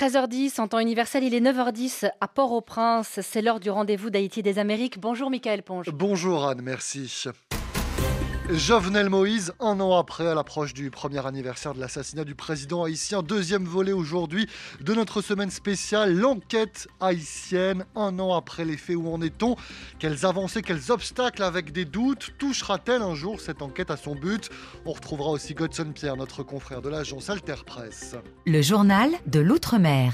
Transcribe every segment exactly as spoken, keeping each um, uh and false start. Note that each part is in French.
treize heures dix en temps universel, il est neuf heures dix à Port-au-Prince. C'est l'heure du rendez-vous d'Haïti des Amériques. Bonjour Michael Ponge. Bonjour Anne, merci. Jovenel Moïse, un an après, à l'approche du premier anniversaire de l'assassinat du président haïtien. Deuxième volet aujourd'hui de notre semaine spéciale, l'enquête haïtienne. Un an après les faits, où en est-on? Quelles avancées, quels obstacles avec des doutes? Touchera-t-elle un jour cette enquête à son but? On retrouvera aussi Godson Pierre, notre confrère de l'agence Alter Presse. Le journal de l'Outre-mer.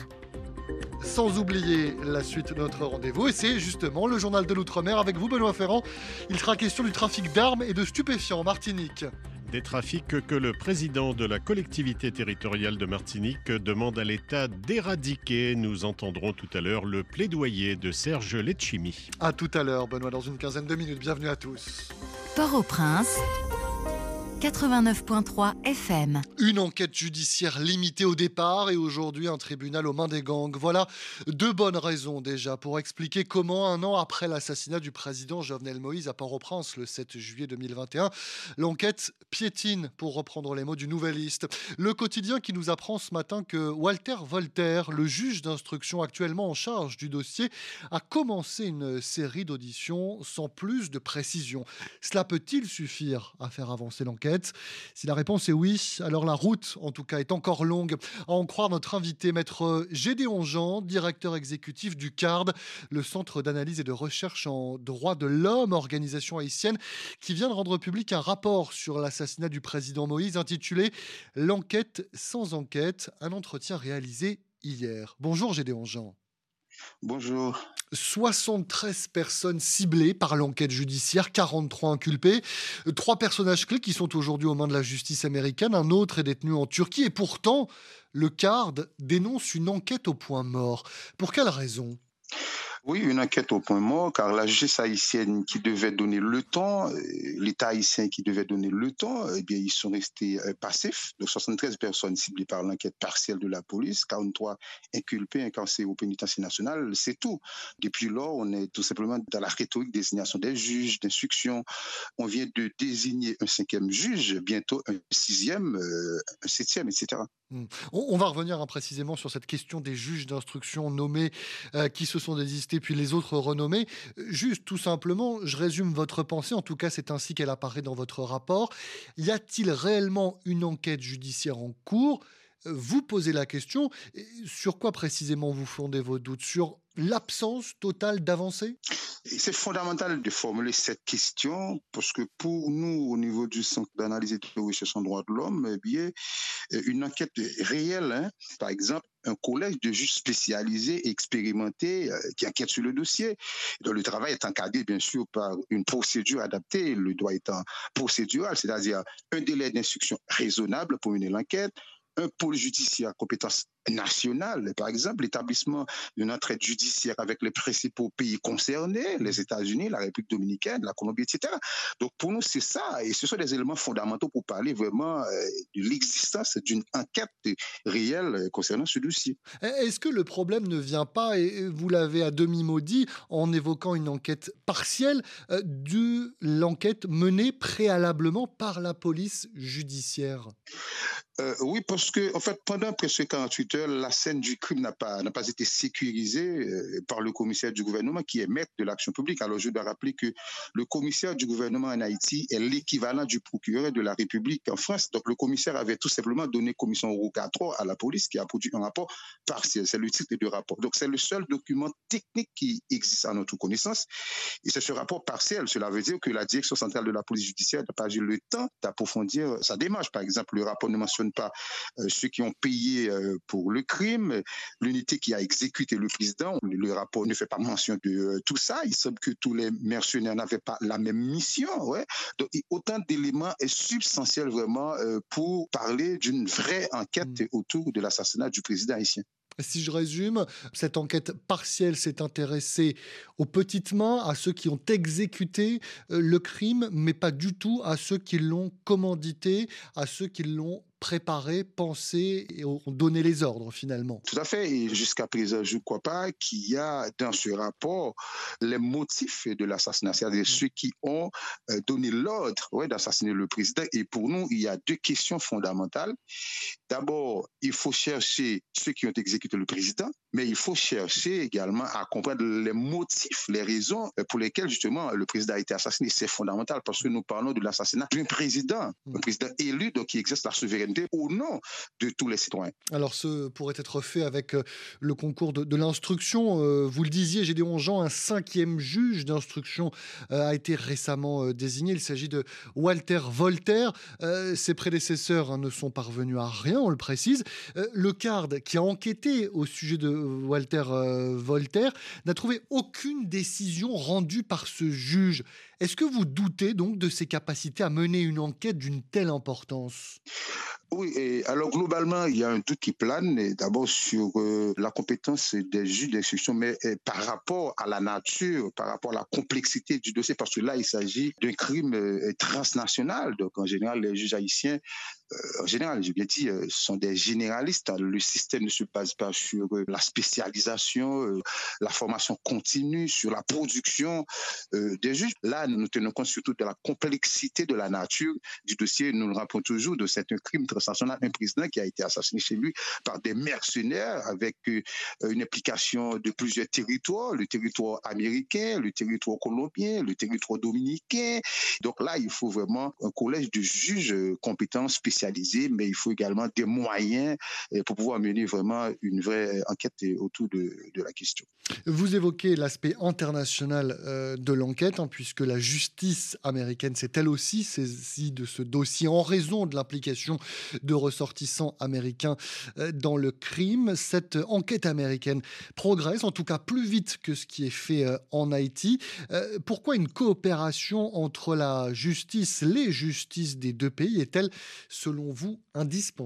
Sans oublier la suite de notre rendez-vous, et c'est justement le journal de l'Outre-mer avec vous, Benoît Ferrand. Il sera question du trafic d'armes et de stupéfiants en Martinique. Des trafics que le président de la collectivité territoriale de Martinique demande à l'État d'éradiquer. Nous entendrons tout à l'heure le plaidoyer de Serge Letchimy. A tout à l'heure, Benoît, dans une quinzaine de minutes. Bienvenue à tous. Port-au-Prince, quatre-vingt-neuf virgule trois F M. Une enquête judiciaire limitée au départ et aujourd'hui un tribunal aux mains des gangs. Voilà deux bonnes raisons déjà pour expliquer comment, un an après l'assassinat du président Jovenel Moïse à Port-au-Prince le sept juillet deux mille vingt et un, l'enquête piétine, pour reprendre les mots du Nouvelliste. Le quotidien qui nous apprend ce matin que Walter Voltaire, le juge d'instruction actuellement en charge du dossier, a commencé une série d'auditions sans plus de précision. Cela peut-il suffire à faire avancer l'enquête ? Si la réponse est oui, alors la route, en tout cas, est encore longue. À en croire notre invité, maître Gédéon Jean, directeur exécutif du C A R D, le Centre d'analyse et de recherche en droit de l'homme, organisation haïtienne, qui vient de rendre public un rapport sur l'assassinat du président Moïse intitulé « L'enquête sans enquête », un entretien réalisé hier. Bonjour Gédéon Jean. Bonjour. soixante-treize personnes ciblées par l'enquête judiciaire, quarante-trois inculpés, trois personnages clés qui sont aujourd'hui aux mains de la justice américaine, un autre est détenu en Turquie et pourtant le C A R D dénonce une enquête au point mort. Pour quelle raison ? Oui, une enquête au point mort, car la justice haïtienne qui devait donner le temps, l'État haïtien qui devait donner le temps, eh bien, ils sont restés passifs. Donc, soixante-treize personnes ciblées par l'enquête partielle de la police, quarante-trois inculpés, incarcérés au pénitencier national, c'est tout. Depuis lors, on est tout simplement dans la rhétorique de désignation des juges, d'instruction. On vient de désigner un cinquième juge, bientôt un sixième, euh, un septième, et cetera. On va revenir hein, précisément sur cette question des juges d'instruction nommés euh, qui se sont désistés puis les autres renommés. Juste tout simplement, je résume votre pensée, en tout cas c'est ainsi qu'elle apparaît dans votre rapport. Y a-t-il réellement une enquête judiciaire en cours ? Vous posez la question, sur quoi précisément vous fondez vos doutes ? Sur l'absence totale d'avancée ? C'est fondamental de formuler cette question parce que pour nous, au niveau du Centre d'analyse et de recherche en droit de l'homme, eh bien, une enquête réelle, hein, par exemple, un collège de juges spécialisés et expérimentés euh, qui enquêtent sur le dossier. Donc, le travail est encadré, bien sûr, par une procédure adaptée, le droit étant procédural, c'est-à-dire un délai d'instruction raisonnable pour mener l'enquête, un pôle judiciaire à compétence nationale, par exemple, l'établissement d'une entraide judiciaire avec les principaux pays concernés, les États-Unis, la République dominicaine, la Colombie, et cetera. Donc, pour nous, c'est ça, et ce sont des éléments fondamentaux pour parler vraiment euh, de l'existence d'une enquête réelle concernant ce dossier. Est-ce que le problème ne vient pas, et vous l'avez à demi-mot dit, en évoquant une enquête partielle, euh, de l'enquête menée préalablement par la police judiciaire ? Euh, oui, parce que en fait, pendant presque quarante-huit heures, la scène du crime n'a pas, n'a pas été sécurisée euh, par le commissaire du gouvernement qui est maître de l'action publique. Alors, je dois rappeler que le commissaire du gouvernement en Haïti est l'équivalent du procureur de la République en France. Donc, le commissaire avait tout simplement donné commission rogatoire à la police qui a produit un rapport partiel. C'est le titre du rapport. Donc, c'est le seul document technique qui existe à notre connaissance. Et c'est ce rapport partiel. Cela veut dire que la direction centrale de la police judiciaire n'a pas eu le temps d'approfondir sa démarche. Par exemple, le rapport ne mentionne pas euh, ceux qui ont payé euh, pour le crime, l'unité qui a exécuté le président. Le rapport ne fait pas mention de euh, tout ça. Il semble que tous les mercenaires n'avaient pas la même mission. Ouais. Donc, autant d'éléments substantiels vraiment euh, pour parler d'une vraie enquête mmh. autour de l'assassinat du président haïtien. Si je résume, cette enquête partielle s'est intéressée aux petites mains, à ceux qui ont exécuté le crime, mais pas du tout à ceux qui l'ont commandité, à ceux qui l'ont préparé, pensé et ont donné les ordres finalement. Tout à fait. Et jusqu'à présent, je ne crois pas qu'il y a dans ce rapport les motifs de l'assassinat, c'est-à-dire ceux qui ont donné l'ordre ouais, d'assassiner le président. Et pour nous, il y a deux questions fondamentales. D'abord, il faut chercher ceux qui ont exécuté le président, mais il faut chercher également à comprendre les motifs, les raisons pour lesquelles justement le président a été assassiné. C'est fondamental parce que nous parlons de l'assassinat d'un président, un président élu, donc qui exerce la souveraineté au nom de tous les citoyens. Alors, ce pourrait être fait avec le concours de, de l'instruction. Euh, vous le disiez, Gédéon Jean, un cinquième juge d'instruction euh, a été récemment euh, désigné. Il s'agit de Walter Voltaire. Euh, ses prédécesseurs hein, ne sont parvenus à rien, on le précise. Euh, le C A R D, qui a enquêté au sujet de Walter euh, Voltaire, n'a trouvé aucune décision rendue par ce juge. Est-ce que vous doutez donc de ses capacités à mener une enquête d'une telle importance ? Oui, et alors globalement, il y a un doute qui plane, d'abord sur euh, la compétence des juges d'instruction, mais euh, par rapport à la nature, par rapport à la complexité du dossier, parce que là, il s'agit d'un crime euh, transnational. Donc, en général, les juges haïtiens, euh, en général, j'ai bien dit, euh, sont des généralistes. Le système ne se base pas sur euh, la spécialisation, euh, la formation continue, sur la production euh, des juges. Là, nous tenons compte surtout de la complexité de la nature du dossier. Nous le rappelons toujours, de c'est un crime transnational, un président qui a été assassiné chez lui par des mercenaires avec euh, une implication de plusieurs territoires, le territoire américain, le territoire colombien, le territoire dominicain. Donc là, il faut vraiment un collège de juges compétents, spécialisés, mais il faut également des moyens pour pouvoir mener vraiment une vraie enquête autour de, de la question. Vous évoquez l'aspect international euh, de l'enquête, hein, puisque la justice américaine s'est elle aussi saisie de ce dossier en raison de l'implication de ressortissants américains euh, dans le crime. Cette enquête américaine progresse, en tout cas plus vite que ce qui est fait euh, en Haïti. Euh, pourquoi une coopération entre la justice, les justices des deux pays est-elle, selon vous, indispensable ?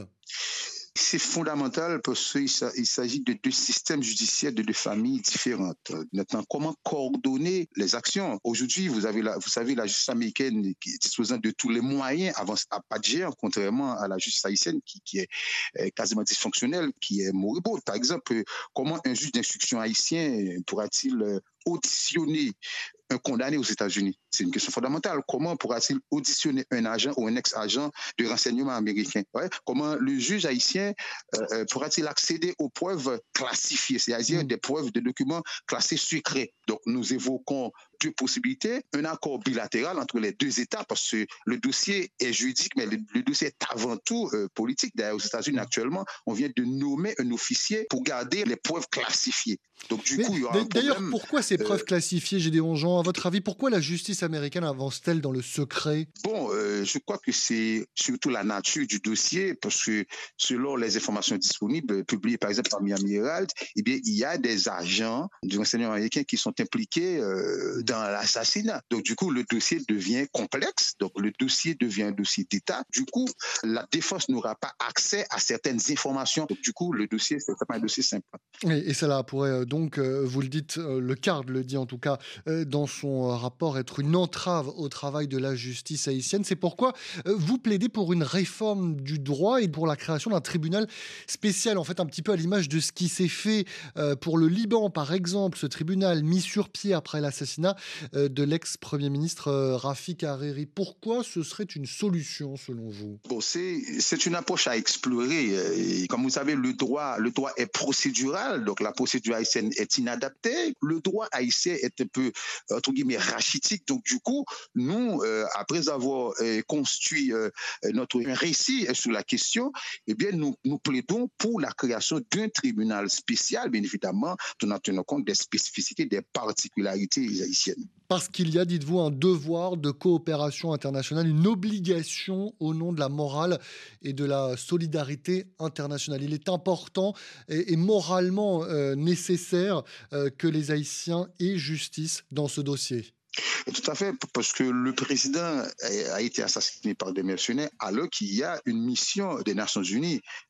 C'est fondamental parce qu'il s'agit de deux systèmes judiciaires de deux familles différentes. Maintenant, comment coordonner les actions ? Aujourd'hui, vous avez la, vous savez, la justice américaine qui est disposant de tous les moyens avance à pas de géant, contrairement à la justice haïtienne qui, qui est quasiment dysfonctionnelle, qui est moribonde. Par exemple, comment un juge d'instruction haïtien pourra-t-il auditionner un condamné aux États-Unis? C'est une question fondamentale. Comment pourra-t-il auditionner un agent ou un ex-agent de renseignement américain? Ouais. Comment le juge haïtien euh, pourra-t-il accéder aux preuves classifiées, c'est-à-dire mmh. des preuves de documents classés secrets? Donc, nous évoquons deux possibilités. Un accord bilatéral entre les deux États, parce que le dossier est juridique, mais le, le dossier est avant tout euh, politique. D'ailleurs, aux États-Unis, actuellement, on vient de nommer un officier pour garder les preuves classifiées. Donc, du mais, coup, il y aura un d'ailleurs, problème. Pourquoi ces preuves euh, classifiées, Gédéon Jean? À votre avis, pourquoi la justice américaine avance-t-elle dans le secret? Bon, euh, je crois que c'est surtout la nature du dossier, parce que selon les informations disponibles, publiées par exemple par Miami Herald, eh bien, il y a des agents du renseignement américain qui sont impliqués euh, dans l'assassinat. Donc, du coup, le dossier devient complexe. Donc, le dossier devient un dossier d'État. Du coup, la défense n'aura pas accès à certaines informations. Donc, du coup, le dossier, c'est pas un dossier simple. Et, et cela pourrait donc, euh, vous le dites, euh, le C A R D le dit en tout cas euh, dans son rapport, être une entrave au travail de la justice haïtienne. C'est pourquoi euh, vous plaidez pour une réforme du droit et pour la création d'un tribunal spécial, en fait, un petit peu à l'image de ce qui s'est fait euh, pour le Liban, par exemple, ce tribunal mis sur pied après l'assassinat euh, de l'ex-premier ministre euh, Rafik Hariri. Pourquoi ce serait une solution, selon vous? Bon, c'est, c'est une approche à explorer. Et comme vous savez, le droit, le droit est procédural, donc la procédure haïtienne est inadaptée. Le droit haïtien est un peu, entre guillemets, rachitique. Donc, du coup, nous, euh, après avoir euh, construit euh, notre récit sur la question, eh bien, nous, nous plaidons pour la création d'un tribunal spécial, bien évidemment, tout en tenant compte des spécificités, des particularités haïtiennes. Parce qu'il y a, dites-vous, un devoir de coopération internationale, une obligation au nom de la morale et de la solidarité internationale. Il est important et, et moralement euh, nécessaire euh, que les Haïtiens aient justice dans ce dossier. Tout à fait, parce que le président a été assassiné par des mercenaires alors qu'il y a une mission des Nations Unies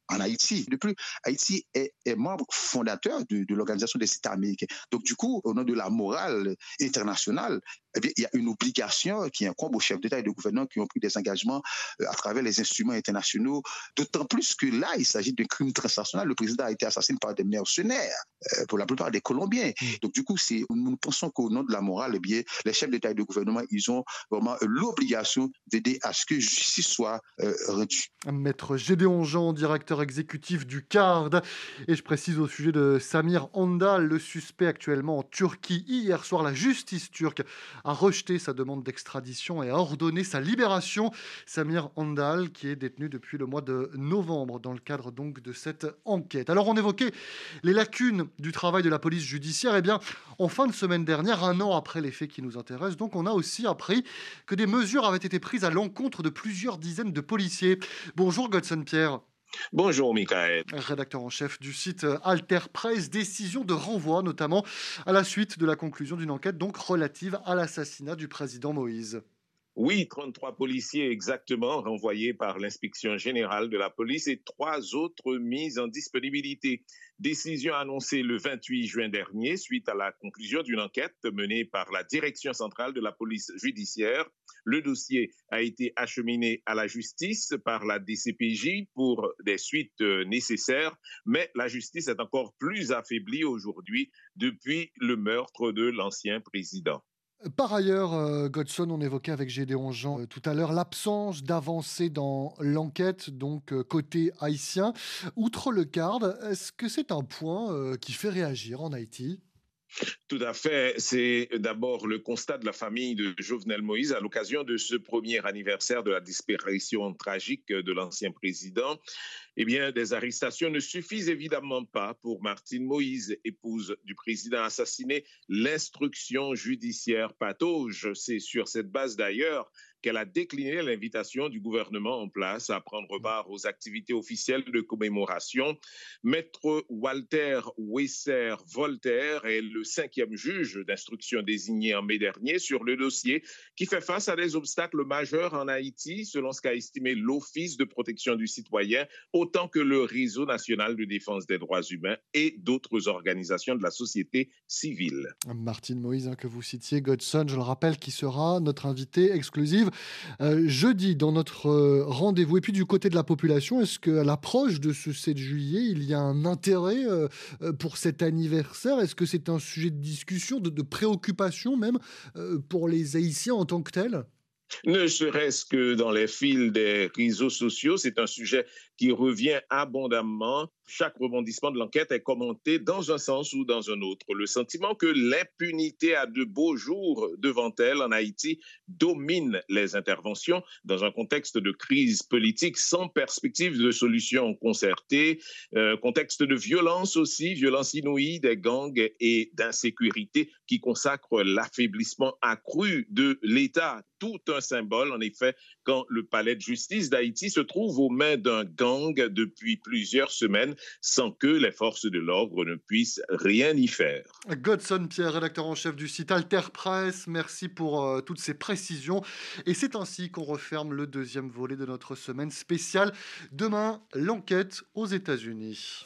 en Haïti. De plus, Haïti est, est membre fondateur de, de l'Organisation des États américains. Donc, du coup, au nom de la morale internationale, eh bien, il y a une obligation qui incombe aux chefs d'État et de gouvernement qui ont pris des engagements euh, à travers les instruments internationaux, d'autant plus que là, il s'agit d'un crime transnational. Le président a été assassiné par des mercenaires, euh, pour la plupart des Colombiens. Mmh. Donc, du coup, c'est, nous pensons qu'au nom de la morale, eh bien, les chefs d'État et de gouvernement, ils ont vraiment l'obligation d'aider à ce que justice soit euh, rendue. Maître Gédéon Jean, directeur exécutif du C A R D. Et je précise au sujet de Samir Handal, le suspect actuellement en Turquie. Hier soir, la justice turque a rejeté sa demande d'extradition et a ordonné sa libération. Samir Handal, qui est détenu depuis le mois de novembre dans le cadre donc de cette enquête. Alors on évoquait les lacunes du travail de la police judiciaire. Eh bien, en fin de semaine dernière, un an après les faits qui nous intéressent, donc on a aussi appris que des mesures avaient été prises à l'encontre de plusieurs dizaines de policiers. Bonjour Godson Pierre. Bonjour Michael. Rédacteur en chef du site Alter Presse, décision de renvoi notamment à la suite de la conclusion d'une enquête donc relative à l'assassinat du président Moïse. Oui, trente-trois policiers exactement renvoyés par l'inspection générale de la police et trois autres mis en disponibilité. Décision annoncée le vingt-huit juin dernier suite à la conclusion d'une enquête menée par la direction centrale de la police judiciaire. Le dossier a été acheminé à la justice par la D C P J pour des suites nécessaires, mais la justice est encore plus affaiblie aujourd'hui depuis le meurtre de l'ancien président. Par ailleurs, euh, Godson, on évoquait avec Gédéon Jean euh, tout à l'heure l'absence d'avancée dans l'enquête, donc euh, côté haïtien. Outre le C A R D, est-ce que c'est un point euh, qui fait réagir en Haïti ? Tout à fait. C'est d'abord le constat de la famille de Jovenel Moïse à l'occasion de ce premier anniversaire de la disparition tragique de l'ancien président. Eh bien, des arrestations ne suffisent évidemment pas pour Martine Moïse, épouse du président assassiné. L'instruction judiciaire patauge. C'est sur cette base d'ailleurs qu'elle a décliné l'invitation du gouvernement en place à prendre part aux activités officielles de commémoration. Maître Walter Wesser-Voltaire est le cinquième juge d'instruction désigné en mai dernier sur le dossier qui fait face à des obstacles majeurs en Haïti, selon ce qu'a estimé l'Office de protection du citoyen, autant que le Réseau national de défense des droits humains et d'autres organisations de la société civile. Martine Moïse, hein, que vous citiez, Godson, je le rappelle, qui sera notre invitée exclusive Euh, jeudi dans notre euh, rendez-vous. Et puis du côté de la population, est-ce qu'à l'approche de ce sept juillet, il y a un intérêt euh, pour cet anniversaire ? Est-ce que c'est un sujet de discussion, de, de préoccupation même euh, pour les Haïtiens en tant que tels ? Ne serait-ce que dans les fils des réseaux sociaux, c'est un sujet qui revient abondamment. Chaque rebondissement de l'enquête est commenté dans un sens ou dans un autre. Le sentiment que l'impunité a de beaux jours devant elle en Haïti domine les interventions dans un contexte de crise politique sans perspective de solution concertée, euh, contexte de violence aussi, violence inouïe des gangs et d'insécurité qui consacre l'affaiblissement accru de l'État. Tout un symbole, en effet, quand le palais de justice d'Haïti se trouve aux mains d'un gang depuis plusieurs semaines sans que les forces de l'ordre ne puissent rien y faire. Godson Pierre, rédacteur en chef du site Alter Presse, merci pour euh, toutes ces précisions. Et c'est ainsi qu'on referme le deuxième volet de notre semaine spéciale. Demain, l'enquête aux États-Unis.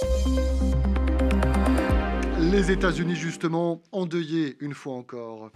Les États-Unis, justement, endeuillés une fois encore.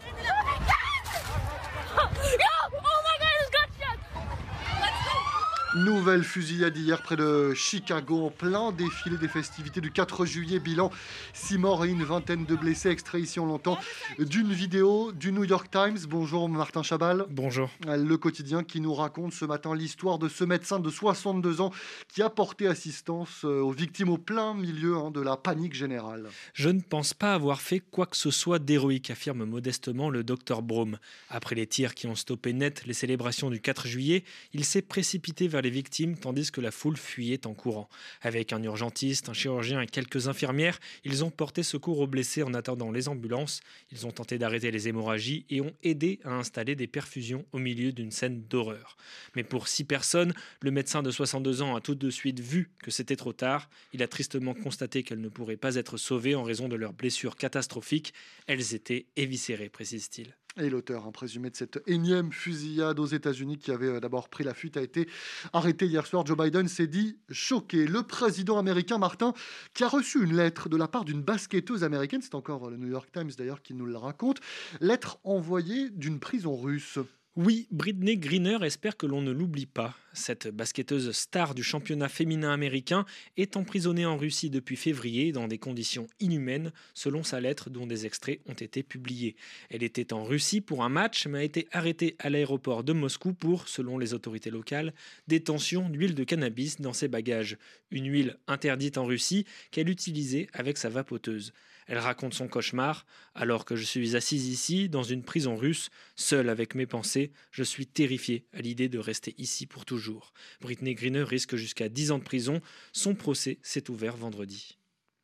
Nouvelle fusillade hier près de Chicago, en plein défilé des festivités du quatre juillet. Bilan, six morts et une vingtaine de blessés. Extrait ici, on l'entend, d'une vidéo du New York Times. Bonjour Martin Chabal. Bonjour. Le quotidien qui nous raconte ce matin l'histoire de ce médecin de soixante-deux ans qui a porté assistance aux victimes au plein milieu hein, de la panique générale. Je ne pense pas avoir fait quoi que ce soit d'héroïque, affirme modestement le docteur Braum. Après les tirs qui ont stoppé net les célébrations du quatre juillet, il s'est précipité vers les victimes tandis que la foule fuyait en courant. Avec un urgentiste, un chirurgien et quelques infirmières, ils ont porté secours aux blessés en attendant les ambulances. Ils ont tenté d'arrêter les hémorragies et ont aidé à installer des perfusions au milieu d'une scène d'horreur. Mais pour six personnes, le médecin de soixante-deux ans a tout de suite vu que c'était trop tard. Il a tristement constaté qu'elles ne pourraient pas être sauvées en raison de leurs blessures catastrophiques. Elles étaient éviscérées, précise-t-il. Et l'auteur hein, présumé de cette énième fusillade aux États-Unis qui avait euh, d'abord pris la fuite a été arrêté hier soir. Joe Biden s'est dit choqué. Le président américain Martin qui a reçu une lettre de la part d'une basketteuse américaine, c'est encore le New York Times d'ailleurs qui nous le raconte, lettre envoyée d'une prison russe. Oui, Brittney Griner espère que l'on ne l'oublie pas. Cette basketteuse star du championnat féminin américain est emprisonnée en Russie depuis février dans des conditions inhumaines, selon sa lettre dont des extraits ont été publiés. Elle était en Russie pour un match, mais a été arrêtée à l'aéroport de Moscou pour, selon les autorités locales, détention d'huile de cannabis dans ses bagages. Une huile interdite en Russie qu'elle utilisait avec sa vapoteuse. Elle raconte son cauchemar. Alors que je suis assise ici, dans une prison russe, seule avec mes pensées, je suis terrifiée à l'idée de rester ici pour toujours. Brittney Griner risque jusqu'à dix ans de prison. Son procès s'est ouvert vendredi.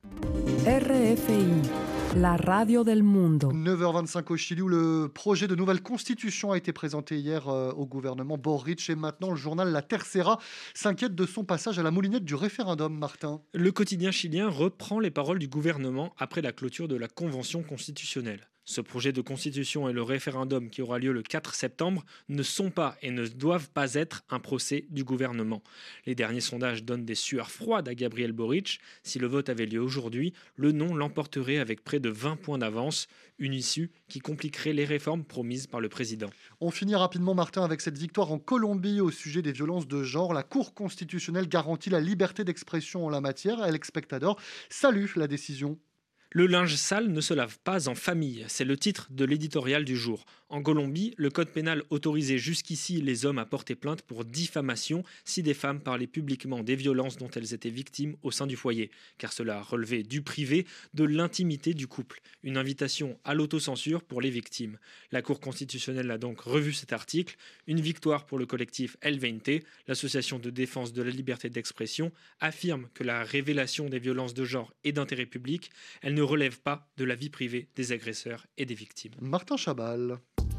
R F I, la radio del mundo. neuf heures vingt-cinq au Chili où le projet de nouvelle constitution a été présenté hier euh, au gouvernement Boric et maintenant le journal La Tercera s'inquiète de son passage à la moulinette du référendum, Martin. Le quotidien chilien reprend les paroles du gouvernement après la clôture de la convention constitutionnelle. Ce projet de constitution et le référendum qui aura lieu le quatre septembre ne sont pas et ne doivent pas être un procès du gouvernement. Les derniers sondages donnent des sueurs froides à Gabriel Boric. Si le vote avait lieu aujourd'hui, le non l'emporterait avec près de vingt points d'avance, une issue qui compliquerait les réformes promises par le président. On finit rapidement, Martin, avec cette victoire en Colombie au sujet des violences de genre. La Cour constitutionnelle garantit la liberté d'expression en la matière. El Espectador salue la décision. Le linge sale ne se lave pas en famille, c'est le titre de l'éditorial du jour. En Colombie, le code pénal autorisait jusqu'ici les hommes à porter plainte pour diffamation si des femmes parlaient publiquement des violences dont elles étaient victimes au sein du foyer, car cela relevait du privé, de l'intimité du couple. Une invitation à l'autocensure pour les victimes. La Cour constitutionnelle a donc revu cet article. Une victoire pour le collectif El vingt, l'association de défense de la liberté d'expression, affirme que la révélation des violences de genre est d'intérêt public. Elle ne relève pas de la vie privée des agresseurs et des victimes. Martin Chabal.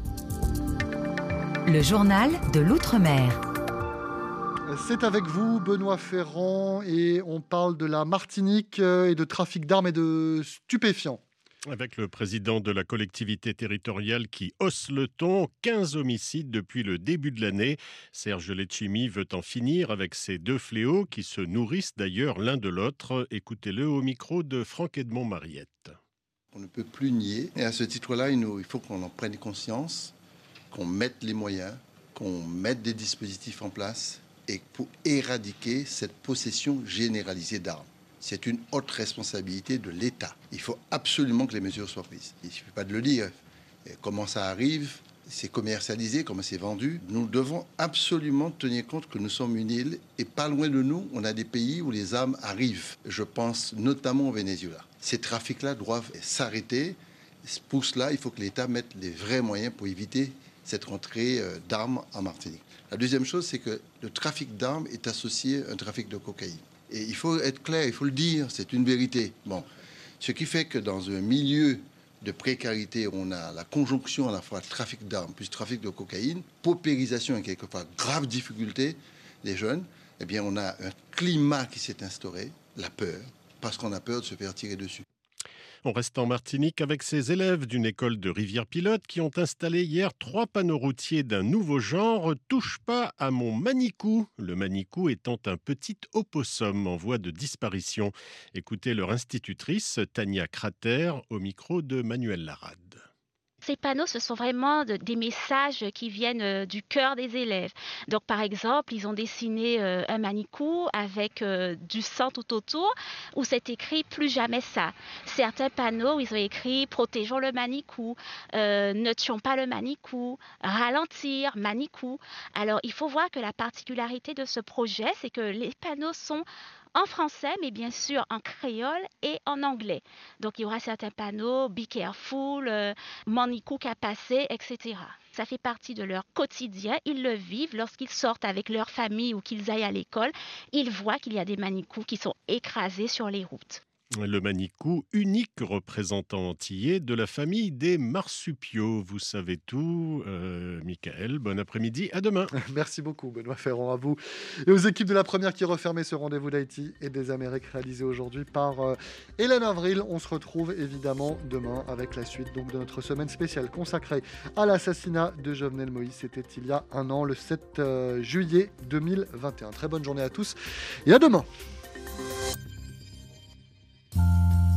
Le journal de l'Outre-mer. C'est avec vous, Benoît Ferrand, et on parle de la Martinique et de trafic d'armes et de stupéfiants. Avec le président de la collectivité territoriale qui hausse le ton, quinze homicides depuis le début de l'année. Serge Letchimy veut en finir avec ces deux fléaux qui se nourrissent d'ailleurs l'un de l'autre. Écoutez-le au micro de Franck-Edmond Mariette. On ne peut plus nier. Et à ce titre-là, il, nous, il faut qu'on en prenne conscience, qu'on mette les moyens, qu'on mette des dispositifs en place et pour éradiquer cette possession généralisée d'armes. C'est une haute responsabilité de l'État. Il faut absolument que les mesures soient prises. Il ne suffit pas de le dire. Et comment ça arrive, c'est commercialisé, comment c'est vendu. Nous devons absolument tenir compte que nous sommes une île et pas loin de nous, on a des pays où les armes arrivent. Je pense notamment au Venezuela. Ces trafics-là doivent s'arrêter. Pour cela, il faut que l'État mette les vrais moyens pour éviter cette rentrée d'armes en Martinique. La deuxième chose, c'est que le trafic d'armes est associé à un trafic de cocaïne. Et il faut être clair, il faut le dire, c'est une vérité. Bon, ce qui fait que dans un milieu de précarité, on a la conjonction à la fois trafic d'armes plus trafic de cocaïne, paupérisation et quelquefois grave difficulté des jeunes, eh bien on a un climat qui s'est instauré, la peur, parce qu'on a peur de se faire tirer dessus. On reste en Martinique avec ces élèves d'une école de Rivière-Pilote qui ont installé hier trois panneaux routiers d'un nouveau genre « Touche pas à mon manicou ». Le manicou étant un petit opossum en voie de disparition. Écoutez leur institutrice Tania Crater au micro de Manuel Larade. Ces panneaux, ce sont vraiment de, des messages qui viennent euh, du cœur des élèves. Donc, par exemple, ils ont dessiné euh, un manicou avec euh, du sang tout autour où c'est écrit « Plus jamais ça ». Certains panneaux, ils ont écrit « Protégeons le manicou euh, »,« Ne tuons pas le manicou »,« Ralentir, manicou ». Alors, il faut voir que la particularité de ce projet, c'est que les panneaux sont en français, mais bien sûr en créole et en anglais. Donc, il y aura certains panneaux, be careful, euh, manicou qu'a passé, et cetera. Ça fait partie de leur quotidien. Ils le vivent lorsqu'ils sortent avec leur famille ou qu'ils aillent à l'école. Ils voient qu'il y a des manicous qui sont écrasés sur les routes. Le manicou, unique représentant antillais de la famille des marsupiaux. Vous savez tout. Euh, Michael, bon après-midi, à demain. Merci beaucoup, Benoît Ferrand, à vous. Et aux équipes de la première qui refermaient ce rendez-vous d'Haïti et des Amériques réalisé aujourd'hui par euh, Hélène Avril. On se retrouve évidemment demain avec la suite donc, de notre semaine spéciale consacrée à l'assassinat de Jovenel Moïse. C'était il y a un an, le sept juillet deux mille vingt et un. Très bonne journée à tous et à demain.